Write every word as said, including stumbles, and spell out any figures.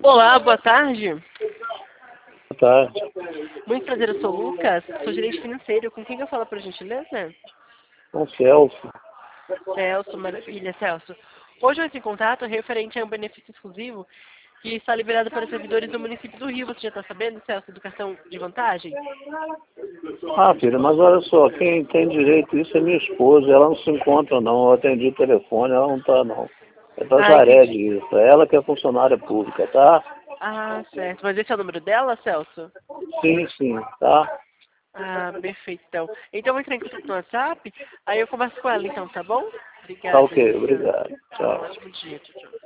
Olá, boa tarde. Boa tarde. Muito prazer, eu sou o Lucas, sou gerente financeiro. Com quem eu falo, por gentileza? Com o Celso. Celso, maravilha, Celso. Hoje eu entro em contato referente a um benefício exclusivo que está liberado para servidores do município do Rio. Você já está sabendo, Celso, educação de vantagem? Ah, filha, mas olha só, quem tem direito isso é minha esposa. Ela não se encontra, não. Eu atendi o telefone, ela não está, não. É da Ah, Zaré entendi. disso. É ela que é funcionária pública, tá? Ah, certo. Mas esse é o número dela, Celso? Sim, sim, tá? Ah, perfeito, então. Então eu vou entrar em contato no WhatsApp, aí eu converso com ela, então, tá bom? Tá Obrigada, ok, Celso. obrigado. Um Tchau. ótimo dia, tchau, tchau.